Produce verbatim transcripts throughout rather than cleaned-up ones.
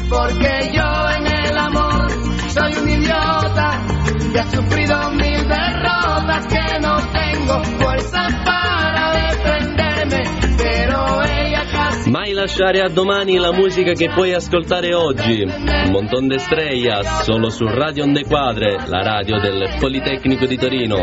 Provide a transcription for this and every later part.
porque yo en el amor soy un idiota que ha sufrido mil derrotas, que no tengo fuerza para defenderme, pero ella casi... Mai lasciare a domani la musica che puoi ascoltare oggi. Un montón de estrellas, solo su Radio Onde Quadre, la radio del Politecnico di Torino.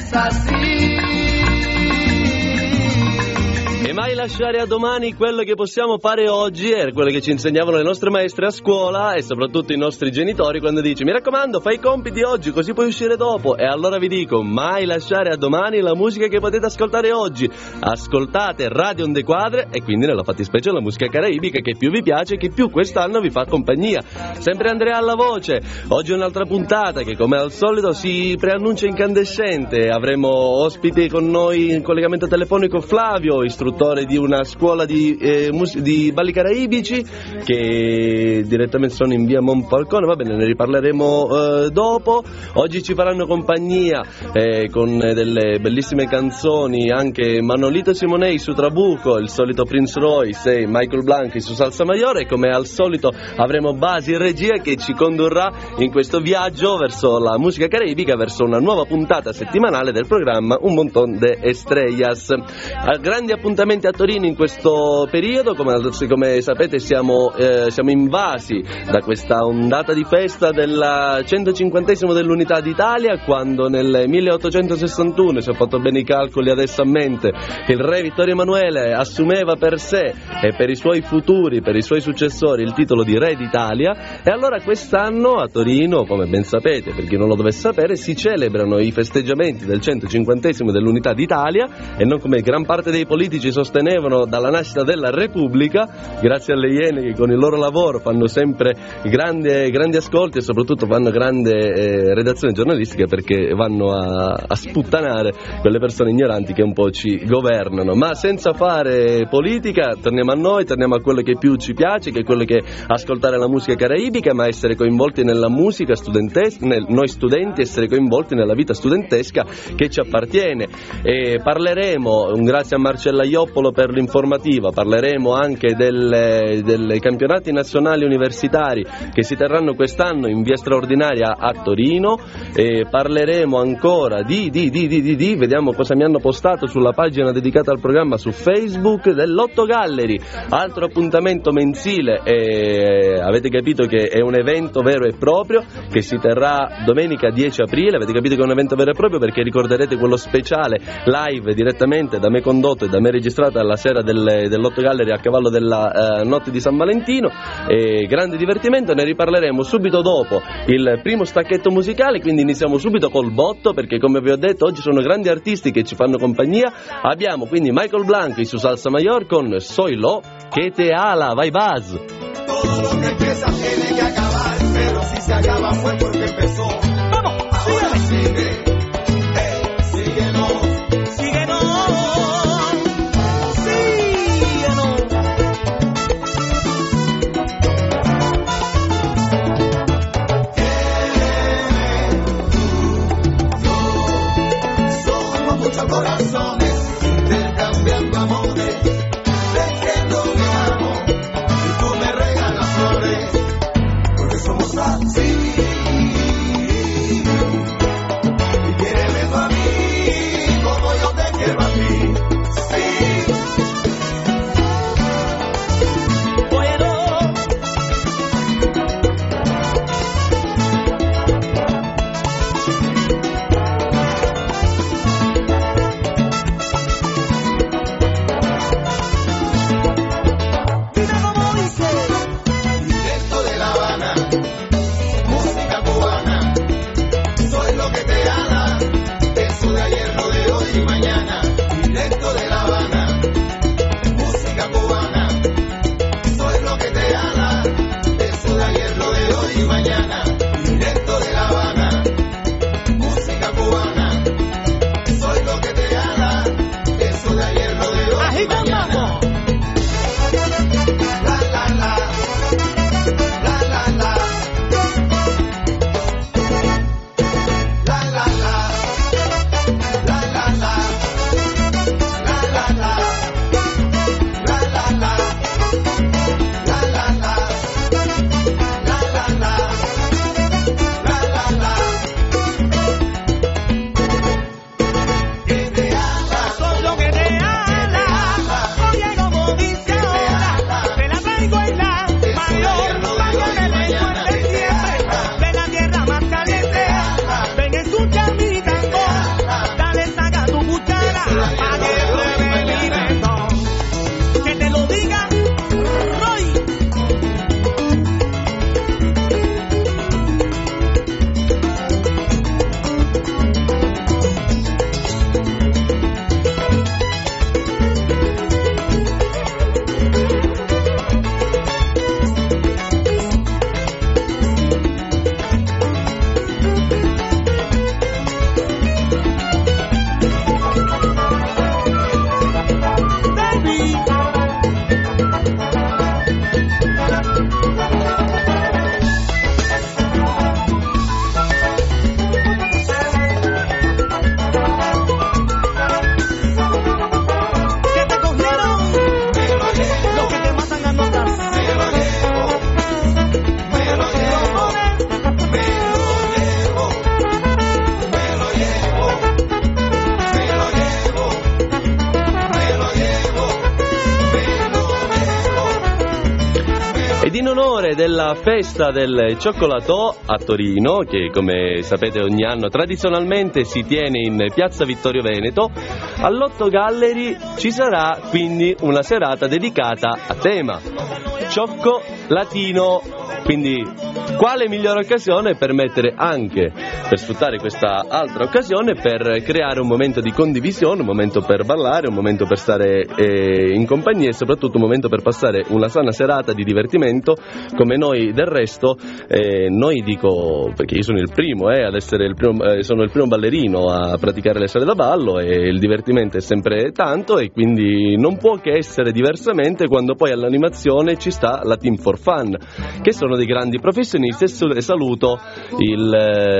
E mai lasciare a domani quello che possiamo fare oggi, è quello che ci insegnavano le nostre maestre a scuola e soprattutto i nostri genitori, quando dici mi raccomando fai i compiti oggi così puoi uscire dopo. E allora vi dico, mai lasciare a domani la musica che potete ascoltare oggi. Ascoltate Radio Onde Quadre e quindi nella fattispecie la musica caraibica che più vi piace e che più quest'anno vi fa compagnia. Sempre Andrea alla voce. Oggi un'altra puntata che come al solito si preannuncia incandescente. Avremo ospiti con noi in collegamento telefonico Flavio, istruttore di una scuola di, eh, mus- di balli caraibici che direttamente sono in via Monfalcone. Va bene, ne riparleremo eh, dopo. Oggi ci faranno compagnia eh, con delle bellissime canzoni anche Manolito Simonei su Trabuco, il solito Prince Royce e Michael Blanchi su Salsa Maiore, e come al solito avremo Basi in regia che ci condurrà in questo viaggio verso la musica caraibica, verso una nuova puntata settimanale del programma Un Montón de Estrellas. A grandi appuntamenti a Torino in questo periodo, come, come sapete siamo, eh, siamo invasi da questa ondata di festa del centocinquantesimo dell'Unità d'Italia, quando nel milleottocentosessantuno, se ho fatto bene i calcoli adesso a mente, il re Vittorio Emanuele assumeva per sé e per i suoi futuri, per i suoi successori, il titolo di re d'Italia. E allora quest'anno a Torino, come ben sapete, per chi non lo dovesse sapere, si celebrano i festeggiamenti del centocinquantesimo dell'Unità d'Italia, e non come gran parte dei politici sostenevano dalla nascita della Repubblica, grazie alle Iene che con il loro lavoro fanno sempre grandi, grandi ascolti e soprattutto fanno grande eh, redazione giornalistica, perché vanno a, a sputtanare quelle persone ignoranti che un po' ci governano. Ma senza fare politica, torniamo a noi, torniamo a quello che più ci piace, che è quello che è ascoltare la musica caraibica, ma essere coinvolti nella musica studentesca, nel, noi studenti essere coinvolti nella vita studentesca che ci appartiene. E parleremo, un grazie a Marcella Ioppolo per l'informativa, parleremo anche delle, delle campionati nazionali universitari che si terranno quest'anno in via straordinaria a Torino, e parleremo ancora di, di, di, di, di, di vediamo cosa mi hanno postato sulla pagina dedicata al programma su Facebook, dell'Otto Gallery, altro appuntamento mensile, e avete capito che è un evento vero e proprio che si terrà domenica dieci aprile, avete capito che è un evento vero e proprio perché ricorderete quello speciale live direttamente da me condotto e da me registrata alla sera del, dell'Otto Gallery a cavallo della eh, notte di San Valentino, e grande divertimento. Ne riparleremo subito dopo il primo stacchetto musicale, quindi iniziamo subito col botto, perché come vi ho detto oggi sono grandi artisti che ci fanno compagnia. Abbiamo quindi Michael Blanchi su Salsa Mayor con Soy Lo que te ala, vai Baz. Todo lo que empieza tiene que acabar, pero si se acaba fue porque empezó. Vamos, ahora sigue, hey, síguenos, síguenos, síguenos. Somos muchos corazones intercambiando amores. Así, della festa del cioccolato a Torino, che come sapete ogni anno tradizionalmente si tiene in Piazza Vittorio Veneto. All'Otto Gallery ci sarà quindi una serata dedicata a tema cioccolatino. Quindi quale migliore occasione per mettere anche, per sfruttare questa altra occasione, per creare un momento di condivisione, un momento per ballare, un momento per stare eh, in compagnia e soprattutto un momento per passare una sana serata di divertimento, come noi del resto, eh, noi dico, perché io sono il primo eh, ad essere il primo, eh, sono il primo ballerino a praticare le sale da ballo e il divertimento è sempre tanto e quindi non può che essere diversamente quando poi all'animazione ci sta la Team for Fun, che sono dei grandi professionisti e saluto il,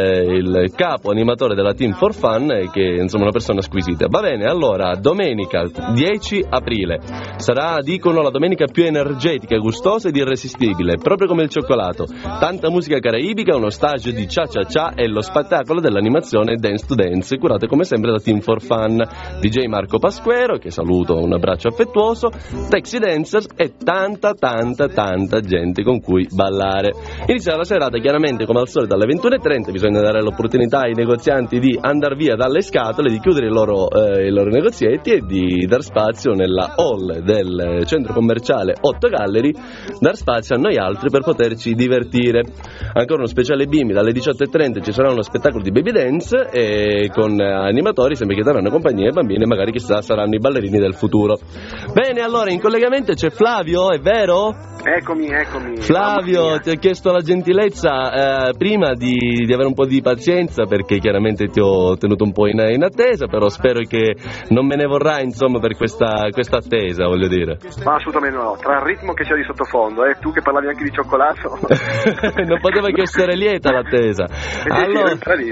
il capo animatore della Team for Fun che è insomma una persona squisita. Va bene, allora domenica dieci aprile sarà, dicono, la domenica più energetica, gustosa ed irresistibile, proprio come il cioccolato. Tanta musica caraibica, uno stage di Cia Cia Cia e lo spettacolo dell'animazione Dance to Dance, curate come sempre da Team for Fun. D J Marco Pasquero, che saluto, un abbraccio affettuoso, Taxi Dancers e tanta tanta tanta gente con cui ballare. Inizia la serata chiaramente come al solito alle ventuno e trenta, bisogna dare l'opportunità ai negozianti di andare via dalle scatole, di chiudere i loro, eh, i loro negozietti e di dar spazio nella hall del centro commerciale Otto Gallery, dar spazio a noi altri per poterci divertire. Ancora uno speciale bimbi, dalle diciotto e trenta ci sarà uno spettacolo di baby dance e con animatori sempre che daranno compagnia ai bambini e magari chissà saranno i ballerini del futuro. Bene, allora in collegamento c'è Flavio, è vero? Eccomi, eccomi. Flavio, ti ho chiesto la gentilezza eh, prima di, di avere un po' di pazienza perché chiaramente ti ho tenuto un po' in, in attesa, però spero che non me ne vorrai insomma per questa, questa attesa, voglio dire. Ma assolutamente no, tra il ritmo che c'è di sottofondo e eh, tu che parlavi anche di cioccolato non poteva che essere lieta l'attesa. Allora,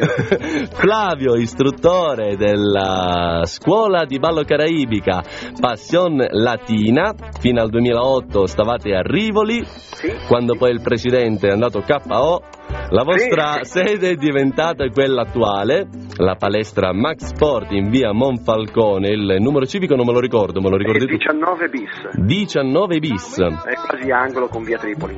Flavio, istruttore della scuola di ballo caraibica Passion Latina, fino al duemilaotto stavate a Rivoli, sì, quando poi il presidente è andato K O, la vostra sì. sede è diventata quella attuale, la palestra Max Sport in via Monfalcone, il numero civico non me lo ricordo, me lo ricordi tu? diciannove bis. diciannove bis. È quasi angolo con via Tripoli,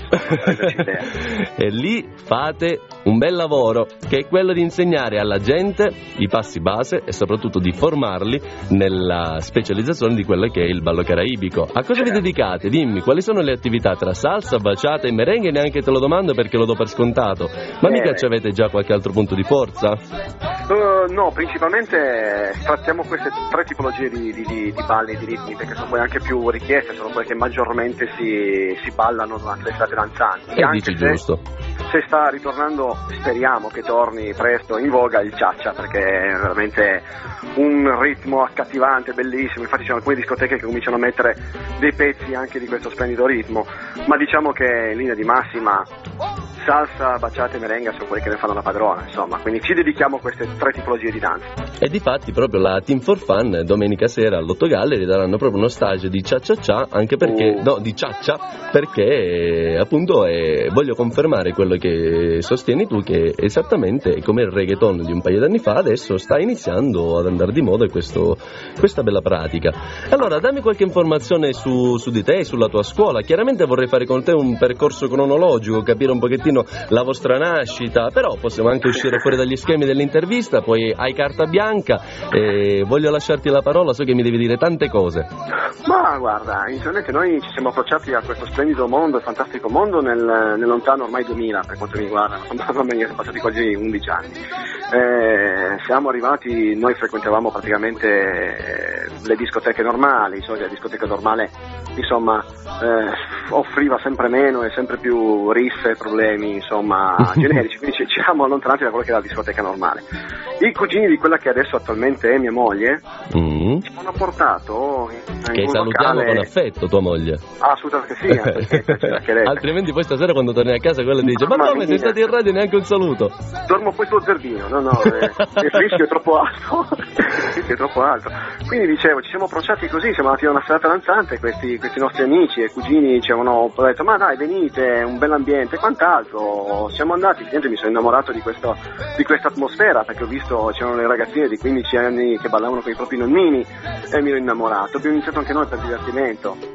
e lì fate un bel lavoro, che è quello di insegnare alla gente i passi base e soprattutto di formarli nella specializzazione di quello che è il ballo caraibico. A cosa vi dedicate? Dimmi, quali sono le attività tra salsa, baciata e merengue? Neanche te lo domando perché lo do per scontato, ma mica ci avete già qualche altro punto di forza? Uh, no, principalmente trattiamo queste tre tipologie di, di, di, di balli e di ritmi perché sono poi anche più richieste, sono quelle che maggiormente si, si ballano durante le serate danzanti. E anche dici se, giusto. Se sta ritornando, speriamo che torni presto in voga il Cia-Cia, perché è veramente un ritmo accattivante, bellissimo. Infatti ci sono alcune discoteche che cominciano a mettere dei pezzi anche di questo splendido ritmo, ma diciamo che in linea di massima salsa, baciata e merengue sono quelli che ne fanno la padrona, insomma, quindi ci dedichiamo a queste tre tipologie di danza. E difatti proprio la Team for Fun domenica sera all'Otto Gallery daranno proprio uno stage di Cia Cia Cia, anche perché, uh. no, di Cia-Cia, perché appunto eh, voglio confermare quello che sostieni tu, che esattamente come il reggaeton di un paio d'anni fa adesso sta iniziando ad andare di moda questo, questa bella pratica. Allora dammi qualche informazione su, su di te, sulla tua scuola. Chiaramente vorrei fare con te un percorso cronologico, capire un pochettino la vostra nascita, però possiamo anche uscire fuori dagli schemi dell'intervista, poi hai carta bianca e voglio lasciarti la parola, so che mi devi dire tante cose. Ma guarda, inizialmente noi ci siamo approcciati a questo splendido mondo, fantastico mondo nel, nel lontano ormai duemila per quanto mi riguarda, mamma mia, sono passati quasi undici anni. Eh, siamo arrivati, noi frequentavamo praticamente eh, le discoteche normali, so che la discoteca normale insomma eh, offriva sempre meno e sempre più risse e problemi insomma generici, quindi ci, ci siamo allontanati da quello che era la discoteca normale. I cugini di quella che adesso attualmente è mia moglie mm. ci hanno portato in, che in salutiamo locale... con affetto tua moglie. Ah, assolutamente sì, perché, altrimenti poi stasera quando torni a casa quella dice ma, ma come sei stato in radio neanche un saluto. Dormo poi sullo zerbino, no no, eh, il rischio è troppo alto il rischio è troppo alto, quindi dicevo ci siamo approcciati così, siamo andati a una serata danzante, questi, questi nostri amici e cugini ci avevano detto ma dai venite, un bell'ambiente e quant'altro, siamo andati, mi sono innamorato di questo, di questa atmosfera perché ho visto c'erano le ragazzine di quindici anni che ballavano con i propri nonnini e mi ero innamorato, abbiamo iniziato anche noi per divertimento.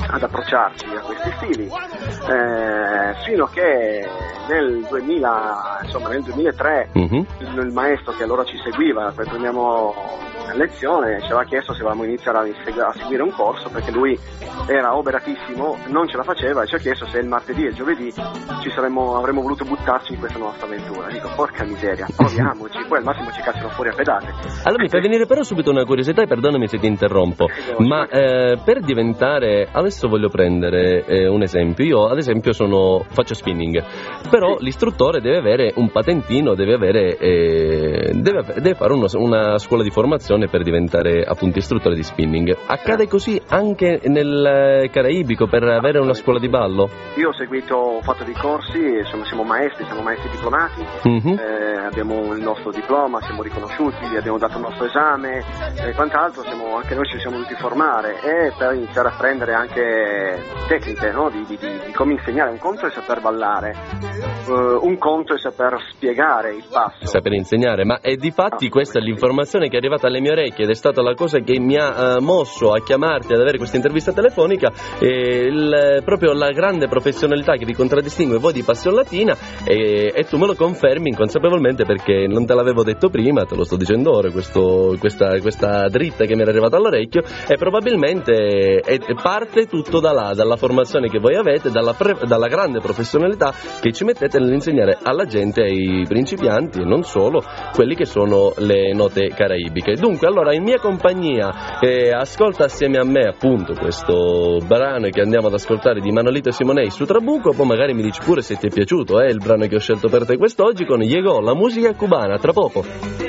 ad approcciarci a questi stili, eh, fino a che nel duemila, insomma nel duemilatré uh-huh. il, il maestro che allora ci seguiva, poi prendiamo lezione, ci aveva chiesto se volevamo iniziare a, segu- a seguire un corso, perché lui era oberatissimo, non ce la faceva, e ci ha chiesto se il martedì e il giovedì ci saremmo, avremmo voluto buttarci in questa nostra avventura. Dico, porca miseria, proviamoci, poi al massimo ci cacciano fuori a pedate. Allora mi fa venire però subito una curiosità, e perdonami se ti interrompo, ma eh, per diventare, adesso voglio prendere eh, un esempio, io ad esempio sono, faccio spinning, però sì. l'istruttore deve avere un patentino, deve avere eh, deve, deve fare uno, una scuola di formazione per diventare appunto istruttore di spinning. Accade così anche nel Caraibico per avere una scuola di ballo? Io ho seguito, ho fatto dei corsi, insomma siamo maestri, siamo maestri diplomati, uh-huh. eh, abbiamo il nostro diploma, siamo riconosciuti, abbiamo dato il nostro esame e quant'altro, siamo, anche noi ci siamo dovuti formare, e per iniziare a prendere anche tecniche, no? di, di, di, di come insegnare. Un conto è saper ballare, uh, un conto è saper spiegare il passo, saper insegnare, ma è di fatti ah, questa è l'informazione che è arrivata alle mie orecchie ed è stata la cosa che mi ha uh, mosso a chiamarti, ad avere questa intervista telefonica, e il, proprio la grande professionalità che vi contraddistingue voi di Passion Latina, e, e tu me lo confermi inconsapevolmente, perché non te l'avevo detto prima, te lo sto dicendo ora, questo, questa, questa dritta che mi era arrivata all'orecchio, e probabilmente è, è parte tutto da là, dalla formazione che voi avete, dalla, pre, dalla grande professionalità che ci mettete nell'insegnare alla gente, ai principianti e non solo, quelli che sono le note caraibiche. Dunque, allora in mia compagnia eh, ascolta assieme a me appunto questo brano che andiamo ad ascoltare di Manolito Simonei su Trabuco, poi magari mi dici pure se ti è piaciuto, eh, il brano che ho scelto per te quest'oggi, con Llegó, la musica cubana, tra poco.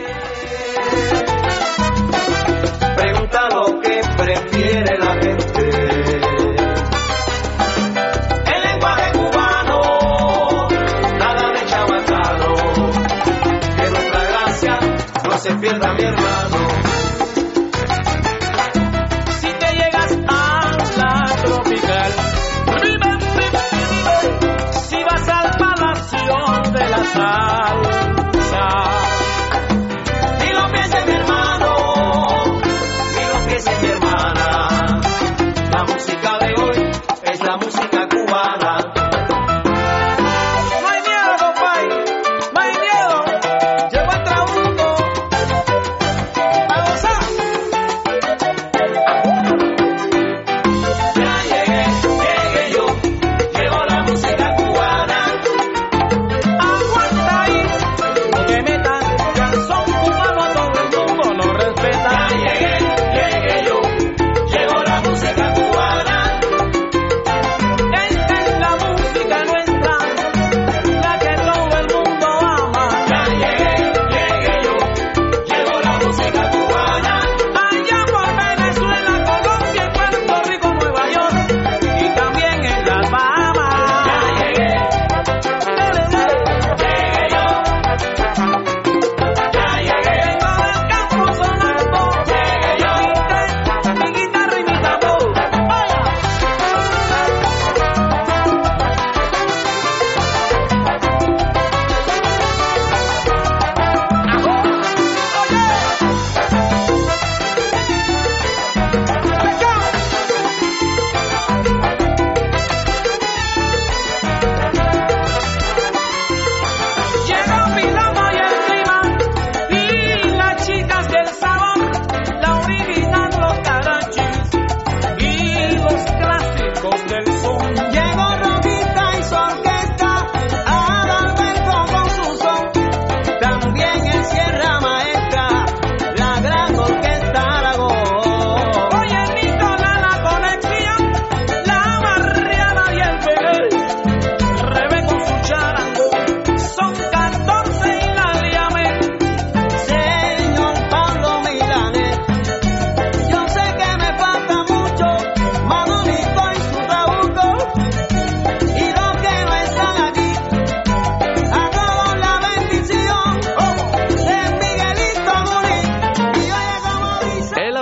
Pregunta lo que prefiere la gente. El lenguaje cubano, nada de chabacano, que nuestra gracia no se pierda, mi hermano. Si te llegas a la tropical, si vas al Palacio de la Salsa, ni lo pienses, mi hermano, ni lo pienses, mi hermana, la música de hoy es la música cubana. No hay miedo, compadre, no hay miedo, llegó el Trabuco,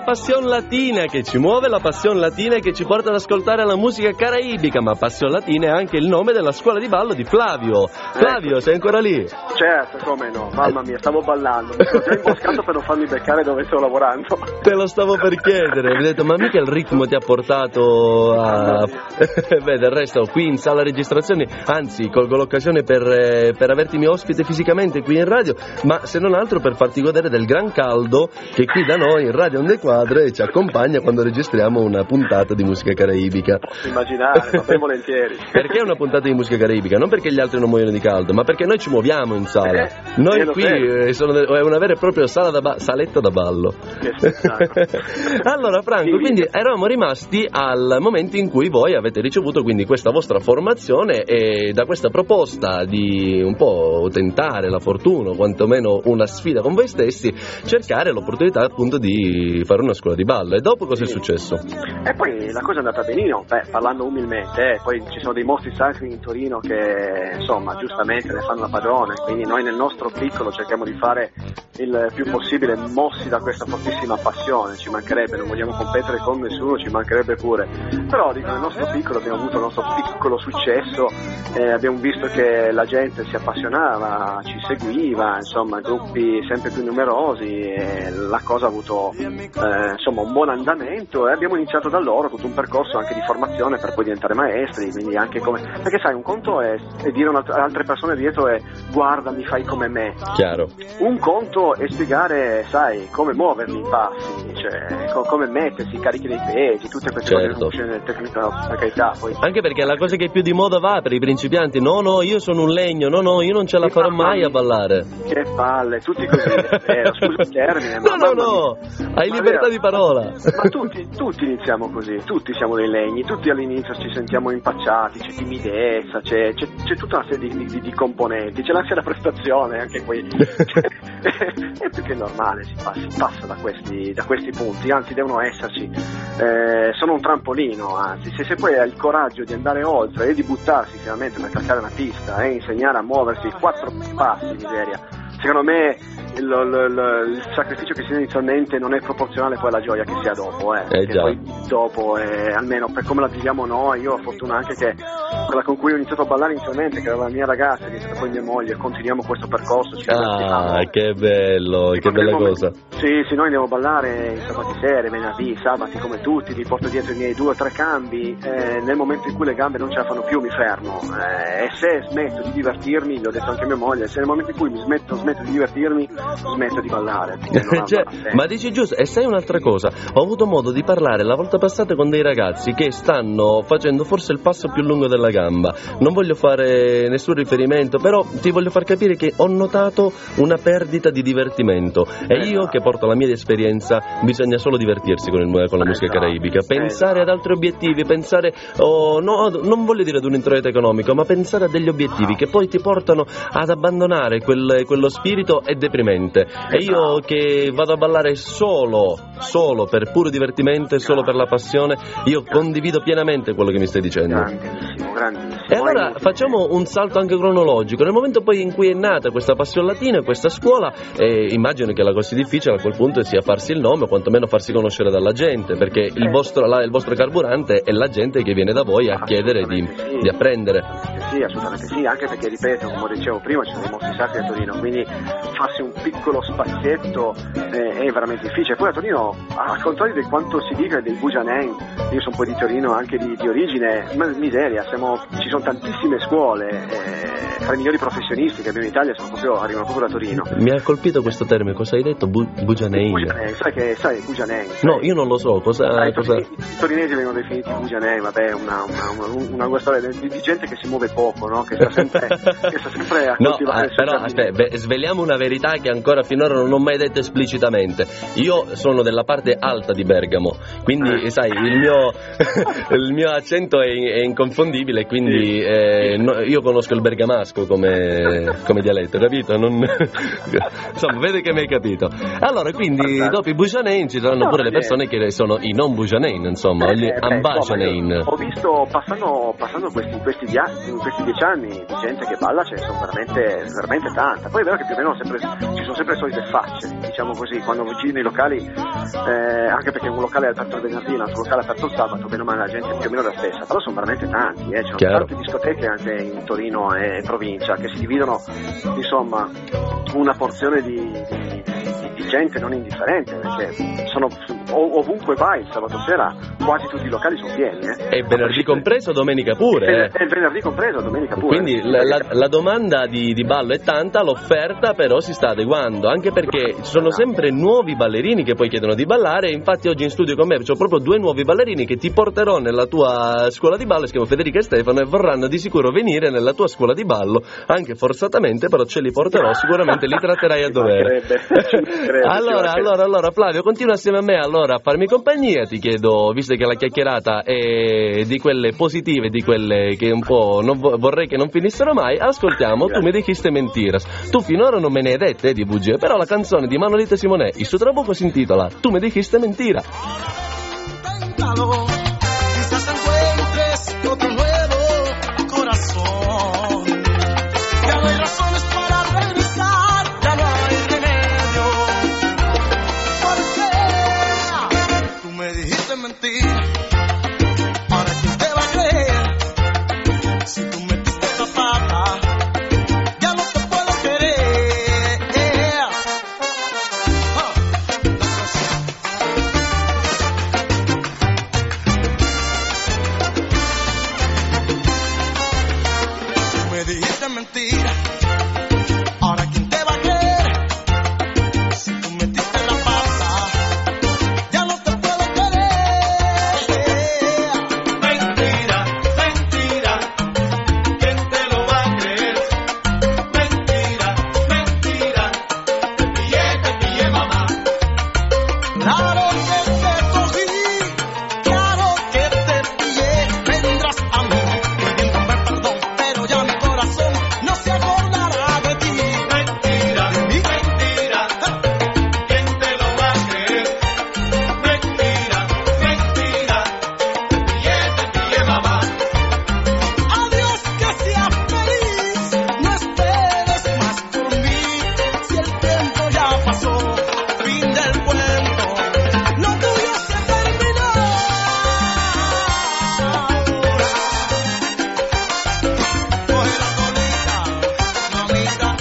passione latina che ci muove, la passione latina che ci porta ad ascoltare la musica caraibica, ma passione latina è anche il nome della scuola di ballo di Flavio. Flavio, sei ancora lì? Certo, come no, mamma mia, stavo ballando, mi sono già imboscato per non farmi beccare dove sto lavorando. Te lo stavo per chiedere, ho detto, ma mica il ritmo ti ha portato a... Beh, del resto, qui in sala registrazioni, anzi, colgo l'occasione per, eh, per averti mio ospite fisicamente qui in radio, ma se non altro per farti godere del gran caldo che qui da noi in Radio Onde Quadre ci accompagna quando registriamo una puntata di musica caraibica. Posso immaginare, ma ben volentieri. Perché è una puntata di musica caraibica? Non perché gli altri non muoiono di caldo, ma perché noi ci muoviamo in sala. Eh, noi qui eh, sono, è una vera e propria sala da ba- saletta da ballo. Che spettacolo. Allora Franco, sì, quindi eravamo rimasti al momento in cui voi avete ricevuto quindi questa vostra formazione e da questa proposta di un po' tentare la fortuna, o quantomeno una sfida con voi stessi, cercare l'opportunità appunto di fare una scuola di ballo. E dopo cosa sì. è successo? E poi la cosa è andata benino, beh, parlando umilmente, eh, poi ci sono dei mostri sacri in Torino che insomma giustamente ne fanno la padrone, quindi noi nel nostro piccolo cerchiamo di fare il più possibile mossi da questa fortissima passione, ci mancherebbe, non vogliamo competere con nessuno, ci mancherebbe pure, però dico nel nostro piccolo abbiamo avuto il nostro piccolo successo, eh, abbiamo visto che la gente si appassionava, ci seguiva, insomma gruppi sempre più numerosi e la cosa ha avuto eh, insomma un buon andamento e abbiamo iniziato da loro tutto un percorso anche di formazione per poi diventare maestri, quindi anche come, perché sai un conto è, è dire ad altre persone dietro è guarda mi fai come me, chiaro, un conto è spiegare sai come muovermi i passi, cioè co- come mettersi i carichi dei pesi, tutte queste certo. cose nel tecnico, per carità, poi anche perché la cosa che più di moda va per i principianti, no no io sono un legno, no no io non ce la farò mai a ballare, che palle, tutti così, eh, scusa il termine, no ma no no hai libertà di parola, ma tutti, tutti iniziamo così, tutti siamo dei legni, tutti all'inizio ci sentiamo impacciati, c'è timidezza, c'è, c'è, c'è tutta una serie di, di, di componenti, c'è l'ansia da prestazione anche qui e perché è normale, si passa, si passa da questi, da questi punti, anzi devono esserci, eh, sono un trampolino, anzi se, se poi hai il coraggio di andare oltre e di buttarsi finalmente per calcare una pista e insegnare a muoversi quattro passi, miseria, secondo me il, il, il sacrificio che si ha inizialmente non è proporzionale poi alla gioia che si ha dopo, eh, eh già. Poi dopo, eh, almeno per come la viviamo noi, io ho fortuna anche che quella con cui ho iniziato a ballare inizialmente, che era la mia ragazza, che è stata poi mia moglie, continuiamo questo percorso. Ci ah, che bello, che bella cosa. Sì, sì, noi andiamo a ballare i sabati sere, venerdì, sabati come tutti, mi porto dietro i miei due o tre cambi, eh, nel momento in cui le gambe non ce la fanno più mi fermo, eh, e se smetto di divertirmi, l'ho detto anche a mia moglie, se nel momento in cui mi smetto, smetto di divertirmi, smetto di ballare. Cioè, ma dici giusto, e sai un'altra cosa, ho avuto modo di parlare la volta passata con dei ragazzi che stanno facendo forse il passo più lungo della gamba, non voglio fare nessun riferimento, però ti voglio far capire che ho notato una perdita di divertimento e io che porto la mia esperienza, bisogna solo divertirsi con, il, con la musica caraibica, pensare ad altri obiettivi, pensare, oh, no, non voglio dire ad un introito economico, ma pensare a degli obiettivi che poi ti portano ad abbandonare quel, quello spirito è deprimente. E io che vado a ballare solo, solo per puro divertimento e solo per la passione, io condivido pienamente quello che mi stai dicendo. Grandissimo, grandissimo. E allora facciamo un salto anche cronologico. Nel momento poi in cui è nata questa passione latina, questa scuola, eh, immagino che la cosa difficile a quel punto sia farsi il nome o quantomeno farsi conoscere dalla gente, perché il vostro, la, il vostro carburante è la gente che viene da voi a chiedere di, sì. di apprendere. Sì, assolutamente sì, anche perché ripeto, come dicevo prima, ci sono dei mostri sacri a Torino, quindi farsi un piccolo spazietto eh, è veramente difficile. Poi a Torino, al contrario di quanto si dica dei Bujanen, io sono poi di Torino anche di, di origine, ma miseria, siamo, ci sono tantissime scuole, eh, tra i migliori professionisti che abbiamo in Italia sono proprio, arrivano proprio da Torino. Mi ha colpito questo termine, cosa hai detto? Bu- Bujanen? Bujanen, sai che sai Bujanen? No, io non lo so, cosa... Ah, i, cosa... i torinesi vengono definiti Bujanen, vabbè, una, una, una, una storia di, di gente che si muove poco, no? Che sta sempre, che sta sempre a no, coltivare. No, però aspetta, sveliamo una verità che ancora finora non ho mai detto esplicitamente. Io sono della parte alta di Bergamo, quindi eh. sai, il mio, il mio accento è, è inconfondibile, quindi sì. eh, no, io conosco il bergamasco come, come dialetto, capito? Non... Insomma, vede che mi hai capito. Allora, quindi Fantastico. Dopo i Bujanen ci saranno no, pure le persone che sono i non Bujanen, insomma, eh, gli eh, Ambajanen. Ho visto, passando, passando questi, questi, via, questi dieci anni di gente che balla ce ne sono veramente, veramente tanta. Poi è vero che più o meno sempre, ci sono sempre le solite facce, diciamo così, quando giri nei locali, eh, anche perché un locale è aperto il venerdì, un altro locale è aperto il sabato, bene o male la gente è più o meno la stessa, però sono veramente tanti, eh. Ci sono Chiaro. tante discoteche anche in Torino e provincia che si dividono, insomma, una porzione di, di, di, di gente non indifferente, perché sono ovunque vai il sabato sera, quasi tutti i locali sono pieni, eh. E venerdì compreso, domenica pure, e eh. il venerdì compreso, domenica pure. Quindi la, la, la domanda di, di ballo è tanta, l'offerta però si sta adeguando, anche perché ci sono sempre nuovi ballerini che poi chiedono di ballare, e infatti oggi in studio con me c'ho proprio due nuovi ballerini che ti porterò nella tua scuola di ballo, si chiamano Federica e Stefano, e vorranno di sicuro venire nella tua scuola di ballo, anche forzatamente, però ce li porterò, sicuramente li tratterai a dovere. allora, allora, allora Flavio, continua assieme a me allora a farmi compagnia, ti chiedo, visto che la chiacchierata è di quelle positive, di quelle che un po' non vo- vorrei che non finissero mai, ascoltiamo Tu mi dijiste mentiras. Tu finora non me ne hai dette eh, di bugie, però la canzone di Manolito Simonè, il suo trabuco si intitola Tu mi dijiste mentira. Quizás encuentres otro nuevo corazón. Ya no hay razones para revisar, ya no hay remedio. Porque tú me dijiste mentir. Ahora quién te va a creer si tú metiste la pata. Ya no te puedo querer. Ah. Tú me dijiste mentira. Ahora quién te va a creer si tú metiste la pata. Ya no te puedo querer. Mentira, mentira, ¿quién te lo va a creer? Mentira, mentira, te pillé, te pillé, mamá. Claro que te cogí, claro que te pillé. Vendrás a mí pidiéndome perdón, pero ya mi corazón no se acordará de ti. Mentira, mentira, ¿quién te lo va a creer? Mentira, mentira, te pillé, te pillé, mamá. Adiós, que seas feliz, no esperes más por mí. Si el tiempo ya pasó, fin del cuento, lo tuyo se terminó. Coge la colita, mamita.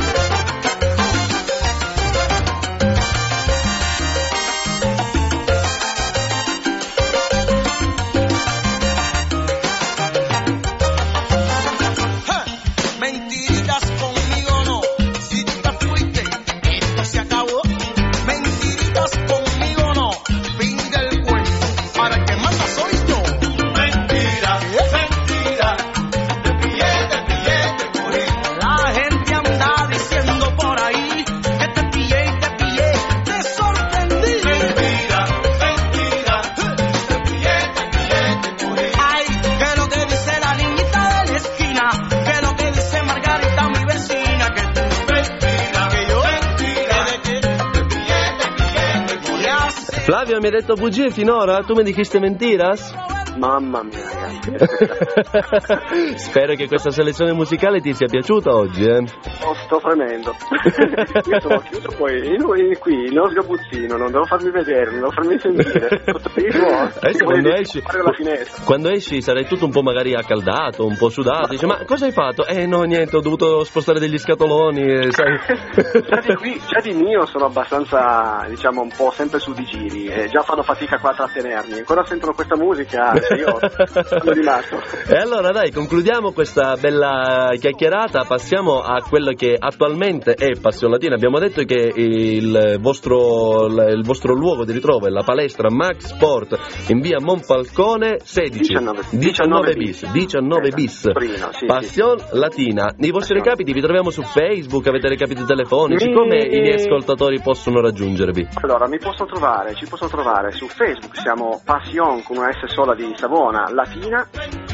¡Eh! Mentiritas conmigo no, si tú te fuiste, esto se acabó. Mentiritas conmigo no, fin del cuento, para el que manda soy yo. Mentira, mentira, te pillé, te pillé, te cogí. La gente anda diciendo por ahí que te pillé y te pillé, te sorprendí. Mentira, mentira, te pillé, te pillé, te cogí. Ay, que lo que dice la niñita de la esquina, que lo que dice Margarita, mi vecina, que tú Mentira, que yo mentira, que de que te pillé, te pillé, te cogí. ya sé. Flavio, mi hai detto bugie finora? Tu mi dijiste mentiras? Mamma mia, ragazzi. Spero che questa selezione musicale ti sia piaciuta oggi, eh? Oh, sto fremendo. Io sono chiuso poi lui qui, nello sgabuzzino, non devo farmi vedere, non devo farmi sentire. Adesso quando esci, la finestra. quando esci sarai tutto un po' magari accaldato, un po' sudato, dici ma cosa hai fatto? Eh no, niente, ho dovuto spostare degli scatoloni, eh, sai. Già di qui, già di mio sono abbastanza, diciamo, un po' sempre su di giri, e già fanno fatica qua a trattenermi, ancora sentono questa musica, io sono rimasto. E allora dai, concludiamo questa bella chiacchierata, passiamo a quello che attualmente è Passione Latina. Abbiamo detto che il vostro, il vostro luogo di ritrovo è la palestra Max Sport in via Monfalcone sedici, diciannove bis, diciannove bis, Torino, sì, Passione Latina. I vostri recapiti vi troviamo su Facebook, avete recapiti telefonici, Mi- come i miei ascoltatori possono raggiungervi? Allora, mi possono trovare, ci possono trovare su Facebook, siamo Passion con una S sola di Savona, Latina,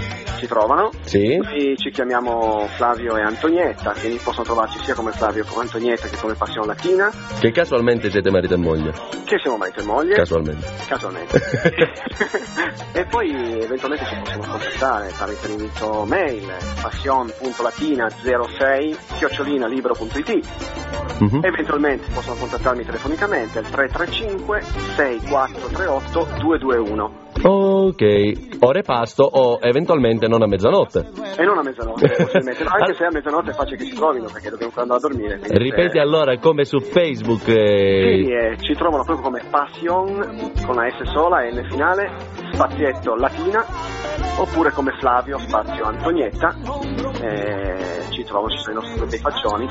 ci trovano. Sì. Noi ci chiamiamo Flavio e Antonietta, quindi possono trovarci sia come Flavio come Antonietta che come Passione Latina. Che casualmente siete marito e moglie. Che siamo marito e moglie. Casualmente. Casualmente. E poi eventualmente ci possiamo contattare tramite l'indirizzo mail passion punto latina zero sei chiocciolina libero punto it. Mhm. Eventualmente possono contattarmi telefonicamente al tre tre cinque sei quattro tre otto due due uno. Ok, ore pasto o eventualmente non a mezzanotte. E non a mezzanotte, possibilmente. Anche se a mezzanotte è facile che si trovino perché dobbiamo andare a dormire. quindi Ripeti se- allora come su Facebook. Sì, eh, eh, ci trovano proprio come Passion con la S sola e N finale, spazietto Latina, oppure come Flavio spazio Antonietta. Eh, ci trovano, ci sono i nostri dei faccioni.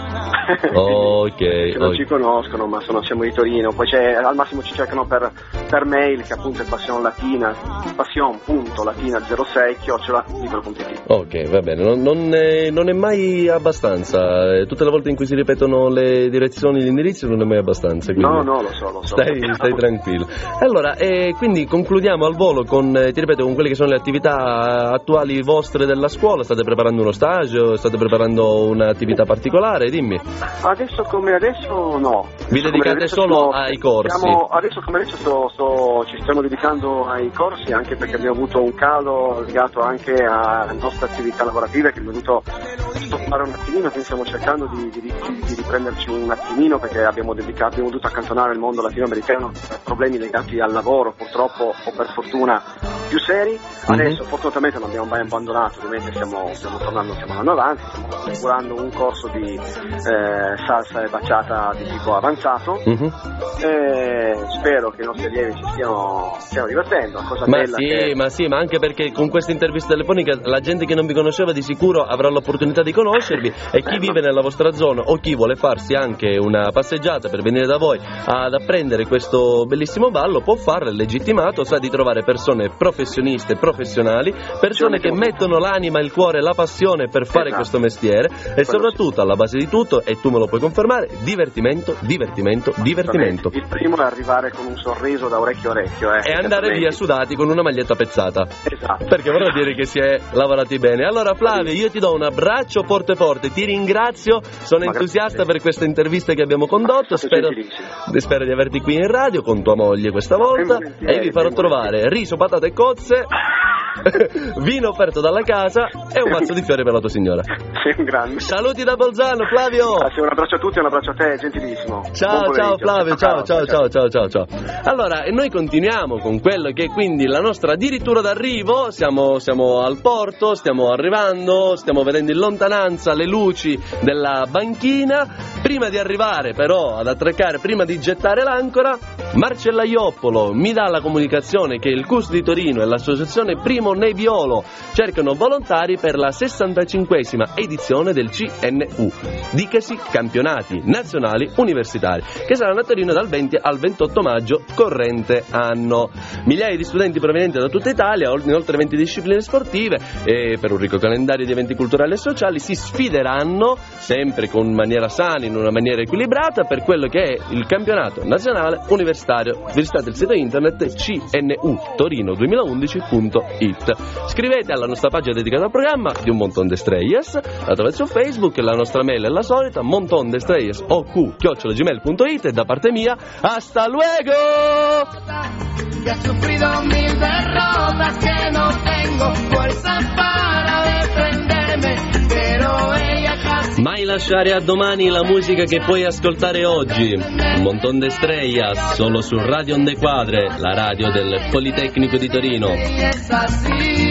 Ok, Che non ok. ci conoscono, ma sono, siamo di Torino. Poi c'è, al massimo ci cercano per, per mail, che appunto è Passion Latina, passion punto latina zero sei chiocciola libero punto it. Ok, va bene, non, non, è, non è mai abbastanza. Eh, Tutte le volte in cui si ripetono le direzioni, gli indirizzi, non è mai abbastanza. quindi No, no, lo so, lo so. Stai, stai tranquillo. Allora, eh, quindi concludiamo al volo con, eh, ti ripeto, con quelle che sono le attività attuali vostre della scuola. State preparando uno stage? State preparando un'attività particolare? Dimmi. Adesso come adesso no. Vi Come dedicate adesso solo sto- ai corsi? stiamo- adesso come adesso sto, sto- ci stiamo dedicando ai corsi, anche perché abbiamo avuto un calo legato anche alle nostre attività lavorative che è venuto stoppare un attimino, quindi stiamo cercando di, di- di- di riprenderci un attimino perché abbiamo, dedicato, abbiamo dovuto accantonare il mondo latinoamericano per problemi legati al lavoro, purtroppo o per fortuna più seri. Adesso fortunatamente non abbiamo mai abbandonato, ovviamente stiamo, stiamo tornando, stiamo andando avanti, stiamo curando un corso di eh, salsa e baciata di tipo avanzato. Mhm. E spero che i nostri allievi si stiano, stiano divertendo. La cosa Ma bella sì, che... ma sì, ma anche perché con questa intervista telefonica la gente che non vi conosceva di sicuro avrà l'opportunità di conoscervi e chi vive nella vostra zona o chi vuole farsi anche una passeggiata per venire da voi ad apprendere questo bellissimo ballo può farlo, è legittimato, sa di trovare persone professioniste, professionali, persone che mettono l'anima, il cuore, la passione per fare Esatto. questo mestiere e soprattutto alla base di tutto, e tu me lo puoi confermare, divertimento, divertimento, divertimento. Il primo è arrivare con un sorriso da orecchio a orecchio. Eh, E andare via sudati con una maglietta pezzata. Esatto. Perché vorrà dire che si è lavorati bene. Allora Flavio, io ti do un abbraccio forte forte, ti ringrazio, sono Ma entusiasta grazie. per questa intervista che abbiamo condotto, Siete spero, gentilissimi. spero di averti qui in radio con tua moglie questa volta Ben volentieri, e vi farò ben trovare riso, patate e cozze, vino offerto dalla casa e un mazzo di fiori per la tua signora. Sei un grande. Saluti da Bolzano Flavio! Grazie, un abbraccio a tutti e un abbraccio a te, gentilissimo. Ciao, Buon ciao pomeriggio. Flavio, ciao, ciao, ciao, ciao, ciao, ciao. Allora, e noi continuiamo con quello che è quindi la nostra addirittura d'arrivo, siamo, siamo al porto, stiamo arrivando, stiamo vedendo in lontananza le luci della banchina. Prima di arrivare però ad attraccare, prima di gettare l'ancora, Marcella Ioppolo mi dà la comunicazione che il C U S di Torino e l'associazione Primo Nebbiolo cercano volontari per la sessantacinquesima edizione del C N U, dicasi campionati nazionali universitari, che saranno a Torino dal venti al ventotto maggio corrente anno. Migliaia di studenti provenienti da tutta Italia, in oltre venti discipline sportive e per un ricco calendario di eventi culturali e sociali si sfideranno sempre con maniera sana, in una maniera equilibrata, per quello che è il campionato nazionale universitario. Visitate il sito internet c n u torino duemilaundici punto it. Scrivete alla nostra pagina dedicata al programma di Un Montón de Estrellas attraverso Facebook, la nostra mail è la solita montondestrellas o q chiocciola gmail punto it e da parte mia hasta luego. Que ha sufrido mil derrotas, que no tengo fuerza para defenderme, pero ella casi Mai lasciare a domani la musica che puoi ascoltare oggi. Un Montón de Estrellas solo su Radio Onde Quadre, la radio del Politecnico di Torino. es así.